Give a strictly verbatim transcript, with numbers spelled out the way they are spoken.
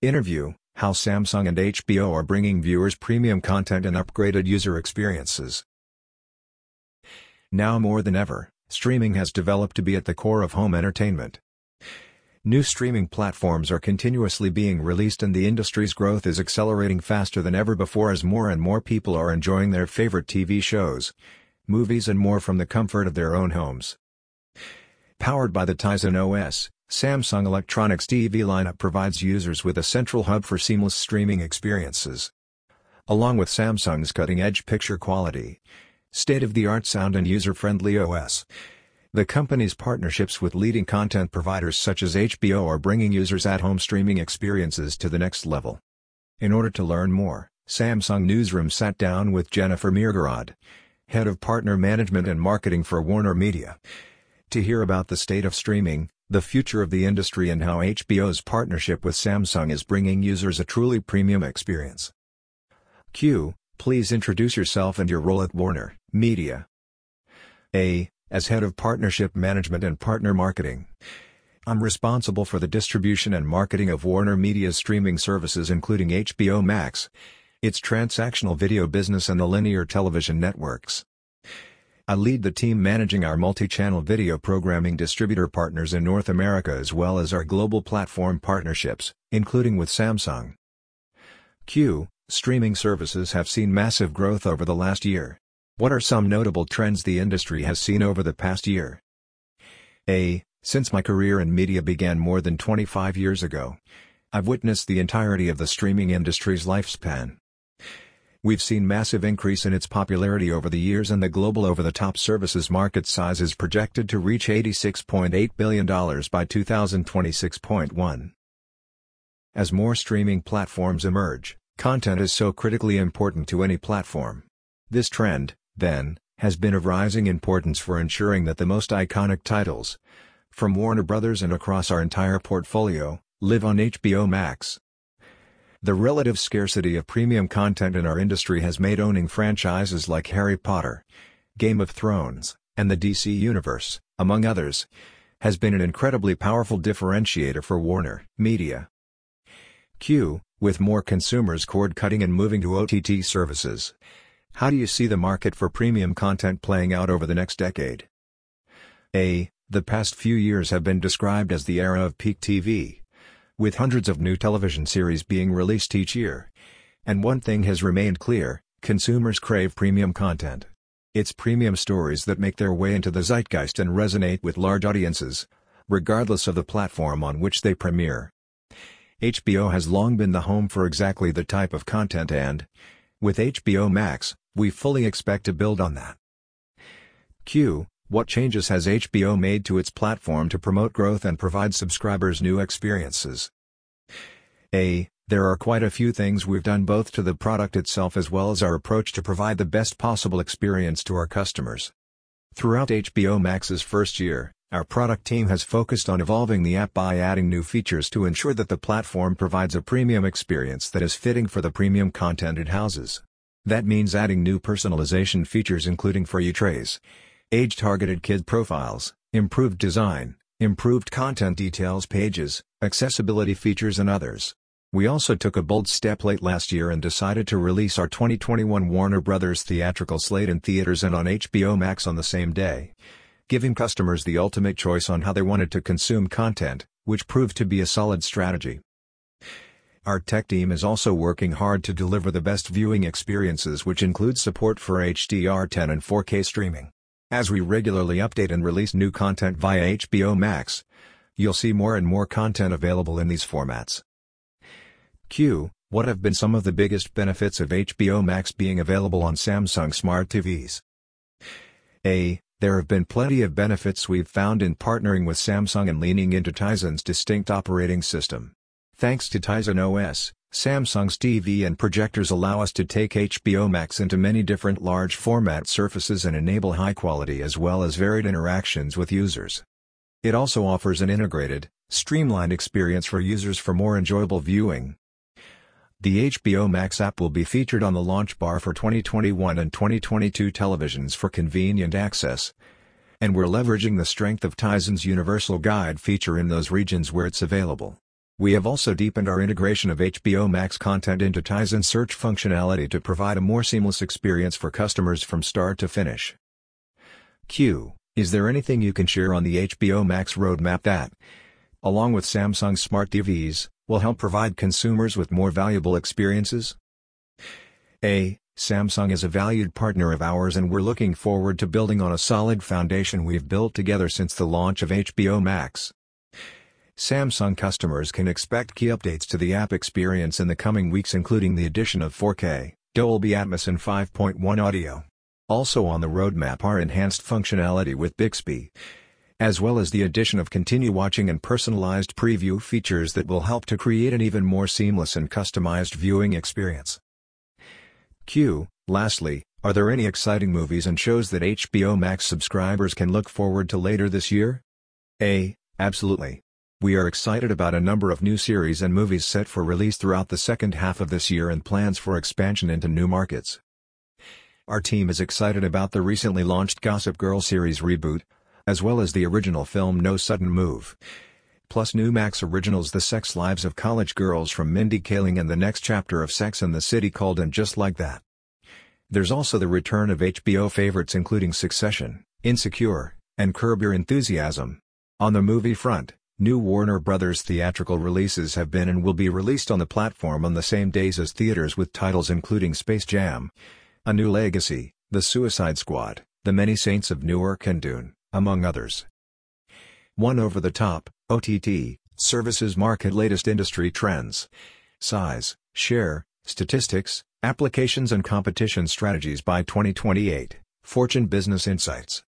Interview: How Samsung and H B O are bringing viewers premium content and upgraded user experiences. Now more than ever, streaming has developed to be at the core of home entertainment. New streaming platforms are continuously being released and the industry's growth is accelerating faster than ever before as more and more people are enjoying their favorite T V shows, movies and more from the comfort of their own homes. Powered by the Tizen O S, Samsung Electronics T V lineup provides users with a central hub for seamless streaming experiences. Along with Samsung's cutting-edge picture quality, state-of-the-art sound and user-friendly O S, the company's partnerships with leading content providers such as H B O are bringing users at-home streaming experiences to the next level. In order to learn more, Samsung Newsroom sat down with Jennifer Mirgorod, Head of Partner Management and Marketing for Warner Media, to hear about the state of streaming, the future of the industry and how H B O's partnership with Samsung is bringing users a truly premium experience. Q. Please introduce yourself and your role at Warner Media. A. As Head of Partnership Management and Partner Marketing, I'm responsible for the distribution and marketing of Warner Media's streaming services including H B O Max, its transactional video business and the linear television networks. I lead the team managing our multi-channel video programming distributor partners in North America as well as our global platform partnerships, including with Samsung. Q. Streaming services have seen massive growth over the last year. What are some notable trends the industry has seen over the past year? A. Since my career in media began more than twenty-five years ago, I've witnessed the entirety of the streaming industry's lifespan. We've seen massive increase in its popularity over the years and the global over-the-top services market size is projected to reach eighty-six point eight billion dollars by two thousand twenty-six. one. As more streaming platforms emerge, content is so critically important to any platform. This trend, then, has been of rising importance for ensuring that the most iconic titles, from Warner Brothers and across our entire portfolio, live on H B O Max. The relative scarcity of premium content in our industry has made owning franchises like Harry Potter, Game of Thrones, and the D C Universe, among others, has been an incredibly powerful differentiator for Warner Media. Q. With more consumers cord-cutting and moving to O T T services, how do you see the market for premium content playing out over the next decade? A. The past few years have been described as the era of peak T V, with hundreds of new television series being released each year. And one thing has remained clear: consumers crave premium content. It's premium stories that make their way into the zeitgeist and resonate with large audiences, regardless of the platform on which they premiere. H B O has long been the home for exactly the type of content and, with H B O Max, we fully expect to build on that. Q. What changes has H B O made to its platform to promote growth and provide subscribers new experiences? A. There are quite a few things we've done both to the product itself as well as our approach to provide the best possible experience to our customers. Throughout H B O Max's first year, our product team has focused on evolving the app by adding new features to ensure that the platform provides a premium experience that is fitting for the premium content it houses. That means adding new personalization features including For You trays, age-targeted kid profiles, improved design, improved content details pages, accessibility features and others. We also took a bold step late last year and decided to release our twenty twenty-one Warner Brothers theatrical slate in theaters and on H B O Max on the same day, giving customers the ultimate choice on how they wanted to consume content, which proved to be a solid strategy. Our tech team is also working hard to deliver the best viewing experiences, which includes support for H D R ten and four K streaming. As we regularly update and release new content via H B O Max, you'll see more and more content available in these formats. Q. What have been some of the biggest benefits of H B O Max being available on Samsung Smart T Vs? A. There have been plenty of benefits we've found in partnering with Samsung and leaning into Tizen's distinct operating system. Thanks to Tizen O S, Samsung's T V and projectors allow us to take H B O Max into many different large format surfaces and enable high quality as well as varied interactions with users. It also offers an integrated, streamlined experience for users for more enjoyable viewing. The H B O Max app will be featured on the launch bar for twenty twenty-one and twenty twenty-two televisions for convenient access. And we're leveraging the strength of Tizen's Universal Guide feature in those regions where it's available. We have also deepened our integration of H B O Max content into Tizen search functionality to provide a more seamless experience for customers from start to finish. Q. Is there anything you can share on the H B O Max roadmap that, along with Samsung Smart T Vs, will help provide consumers with more valuable experiences? A. Samsung is a valued partner of ours and we're looking forward to building on a solid foundation we've built together since the launch of H B O Max. Samsung customers can expect key updates to the app experience in the coming weeks, including the addition of four K, Dolby Atmos and five point one audio. Also on the roadmap are enhanced functionality with Bixby, as well as the addition of continue watching and personalized preview features that will help to create an even more seamless and customized viewing experience. Q. Lastly, are there any exciting movies and shows that H B O Max subscribers can look forward to later this year? A. Absolutely. We are excited about a number of new series and movies set for release throughout the second half of this year and plans for expansion into new markets. Our team is excited about the recently launched Gossip Girl series reboot, as well as the original film No Sudden Move. Plus new Max originals The Sex Lives of College Girls from Mindy Kaling and the next chapter of Sex and the City called And Just Like That. There's also the return of H B O favorites including Succession, Insecure, and Curb Your Enthusiasm. On the movie front, new Warner Brothers theatrical releases have been and will be released on the platform on the same days as theaters, with titles including Space Jam, A New Legacy, The Suicide Squad, The Many Saints of Newark and Dune, among others. One over-the-top, O T T, services market latest industry trends, size, share, statistics, applications and competition strategies by twenty twenty-eight, Fortune Business Insights.